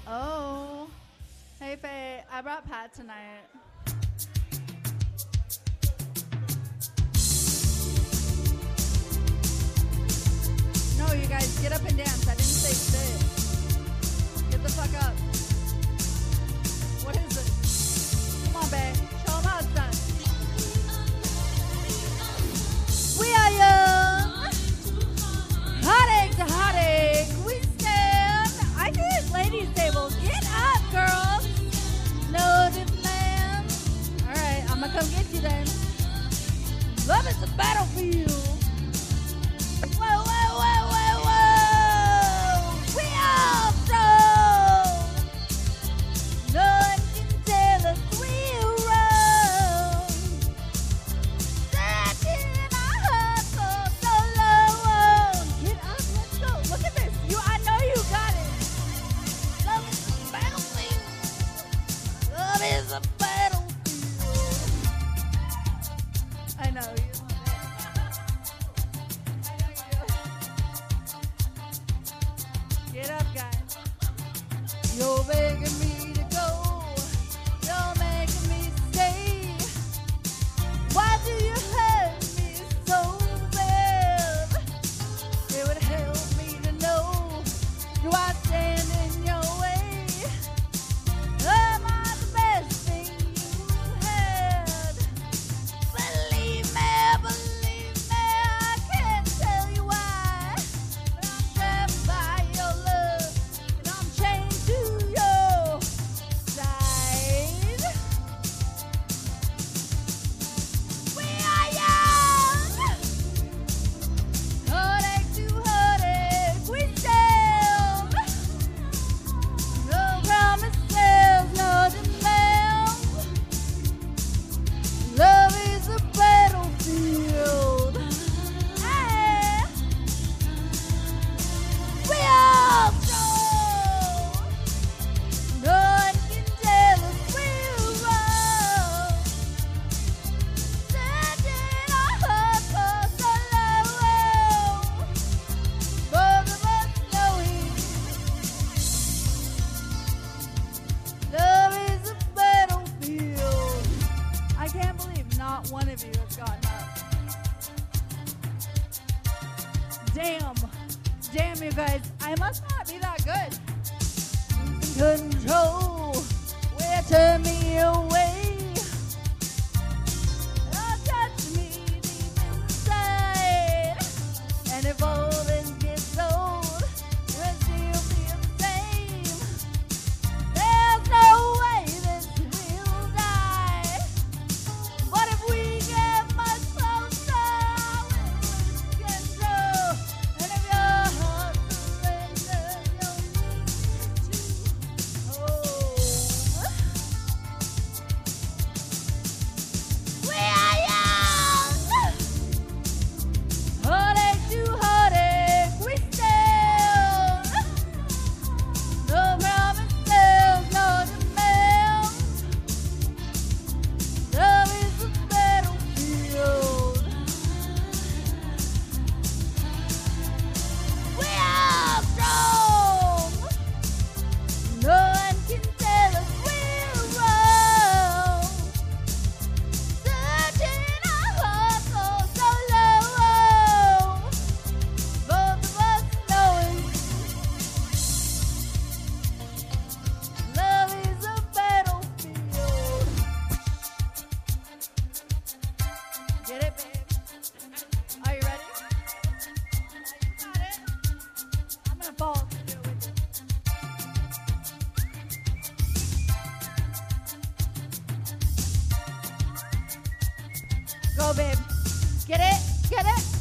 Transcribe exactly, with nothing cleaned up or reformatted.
Oh. Hey, Faye. I brought Pat tonight. No, you guys, get up and dance. I didn't say sit. Get the fuck up. What is it? Come on, babe. Show them how it's done. We are young. Heartache to heartache. We stand. I did ladies' tables. Get up, girls. No demand. All right, I'm going to come get you then. Love is a battlefield. Whoa, whoa, whoa, whoa, whoa. We all strong. No one can tell us we're wrong. Searching our hearts for so long. Get up, let's go. Look at this. You, I know you got it. Love is a battlefield. Love is a battlefield. I know you. Get up, guys. You're begging me to go. You're making me stay. Why do you hurt me so bad? It would help me to know. Do I stand in your way? Am I the best thing you had? Believe me, believe me, I can't tell you why. But I'm trapped by your love, and I'm chained to your side. We are young, heartache to heartache, we stand. No promises, no demands. Love is a battlefield. Hey. We are strong. No one can tell us we're wrong. Searching our hearts for so long. Both of us knowing love is a battlefield. I can't believe not one of you has gotten up. Damn. Damn, you guys. I must not be that good. Losing control. Where turn me away. Oh, touch me deep inside. And if all this gets old, we'll still feel the same. There's no way this will die. But if we get much closer, we'll lose control. And if your heart surrenders, you'll need to hold. We are young. Heartache to heartache, we stand. No promises, no demands. Love is a battlefield. We are strong. No one can tell us we're wrong. Searching our hearts for so long. Both of us knowing love is a battlefield. Get it, babe? Are you ready? You got it. I'm gonna fall to do it with you. Go, babe. Get it? Get it?